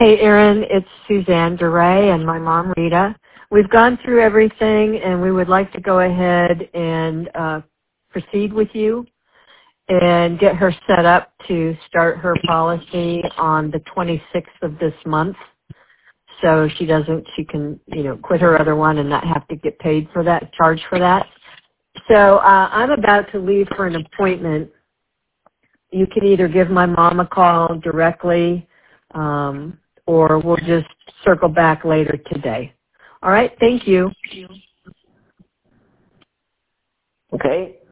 Hey, Erin, it's Suzanne DeRay and my mom, Rita. We've gone through everything, and we would like to go ahead and proceed with you and get her set up to start her policy on the 26th of this month. So she can, quit her other one and not have to get paid for that, charged for that. So I'm about to leave for an appointment. You can either give my mom a call directly, or we'll just circle back later today. All right, thank you. Okay.